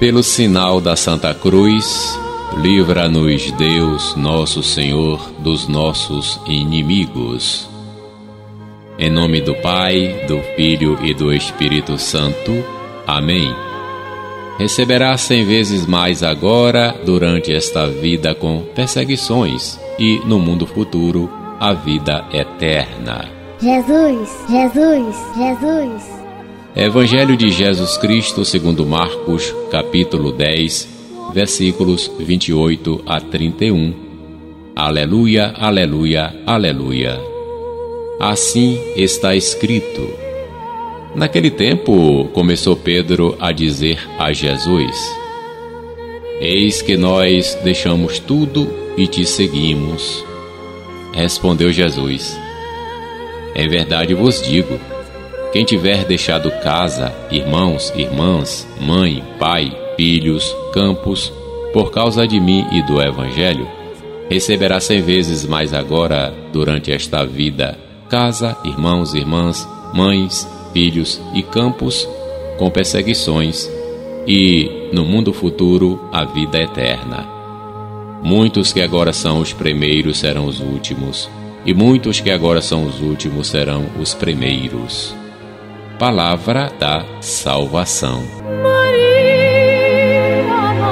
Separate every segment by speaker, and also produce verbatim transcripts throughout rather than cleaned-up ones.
Speaker 1: Pelo sinal da Santa Cruz, livra-nos Deus, nosso Senhor, dos nossos inimigos. Em nome do Pai, do Filho e do Espírito Santo. Amém. Receberá cem vezes mais agora, durante esta vida, com perseguições, e no mundo futuro, a vida eterna.
Speaker 2: Jesus, Jesus, Jesus.
Speaker 1: Evangelho de Jesus Cristo segundo Marcos, capítulo dez, versículos vinte e oito a trinta e um. Aleluia, aleluia, aleluia. Assim está escrito. Naquele tempo, começou Pedro a dizer a Jesus: Eis que nós deixamos tudo e te seguimos. Respondeu Jesus: Em verdade vos digo, quem tiver deixado casa, irmãos, irmãs, mãe, pai, filhos, campos, por causa de mim e do Evangelho, receberá cem vezes mais agora, durante esta vida, casa, irmãos, irmãs, mães, filhos e campos, com perseguições, e, no mundo futuro, a vida eterna. Muitos que agora são os primeiros serão os últimos, e muitos que agora são os últimos serão os primeiros. Palavra da salvação.
Speaker 3: Maria,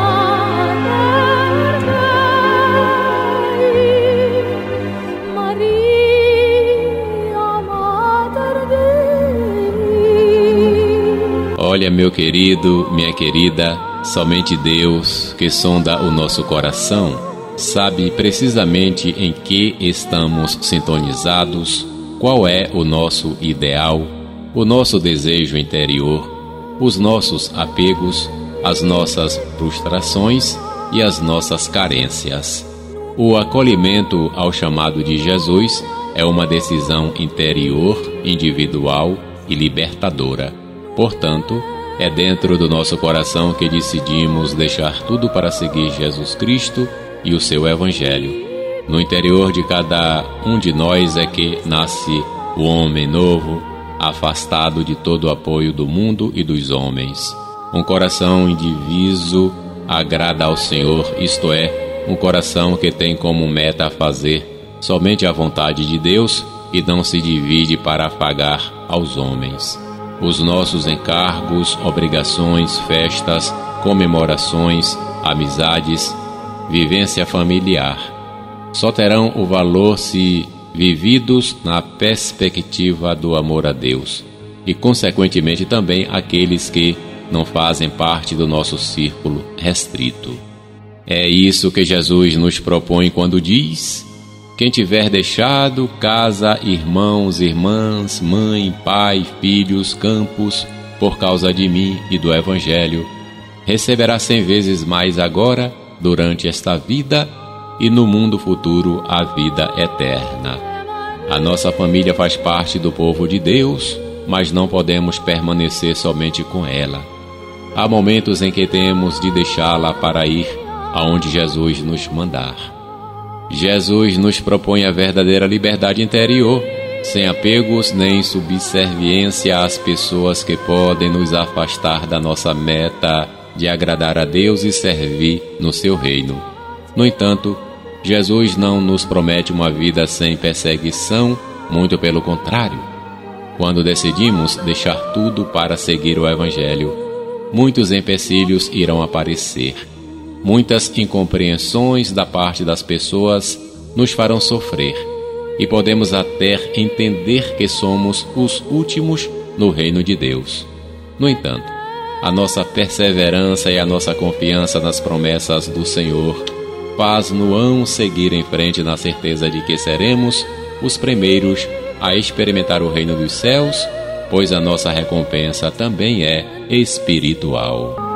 Speaker 3: Mater Dei, Maria, Mater Dei.
Speaker 1: Olha, meu querido, minha querida, somente Deus, que sonda o nosso coração, sabe precisamente em que estamos sintonizados, qual é o nosso ideal, o nosso desejo interior, os nossos apegos, as nossas frustrações e as nossas carências. O acolhimento ao chamado de Jesus é uma decisão interior, individual e libertadora. Portanto, é dentro do nosso coração que decidimos deixar tudo para seguir Jesus Cristo e o seu Evangelho. No interior de cada um de nós é que nasce o homem novo, afastado de todo o apoio do mundo e dos homens. Um coração indiviso agrada ao Senhor, isto é, um coração que tem como meta fazer somente a vontade de Deus e não se divide para afagar aos homens. Os nossos encargos, obrigações, festas, comemorações, amizades, vivência familiar, só terão o valor se vividos na perspectiva do amor a Deus e, consequentemente, também aqueles que não fazem parte do nosso círculo restrito. É isso que Jesus nos propõe quando diz: quem tiver deixado casa, irmãos, irmãs, mãe, pai, filhos, campos, por causa de mim e do Evangelho, receberá cem vezes mais agora, durante esta vida, e no mundo futuro a vida eterna. A nossa família faz parte do povo de Deus, mas não podemos permanecer somente com ela. Há momentos em que temos de deixá-la para ir aonde Jesus nos mandar. Jesus nos propõe a verdadeira liberdade interior, sem apegos nem subserviência às pessoas que podem nos afastar da nossa meta de agradar a Deus e servir no seu reino. No entanto, Jesus não nos promete uma vida sem perseguição, muito pelo contrário. Quando decidimos deixar tudo para seguir o Evangelho, muitos empecilhos irão aparecer. Muitas incompreensões da parte das pessoas nos farão sofrer, e podemos até entender que somos os últimos no reino de Deus. No entanto, a nossa perseverança e a nossa confiança nas promessas do Senhor faz-nos seguir em frente na certeza de que seremos os primeiros a experimentar o reino dos céus, pois a nossa recompensa também é espiritual.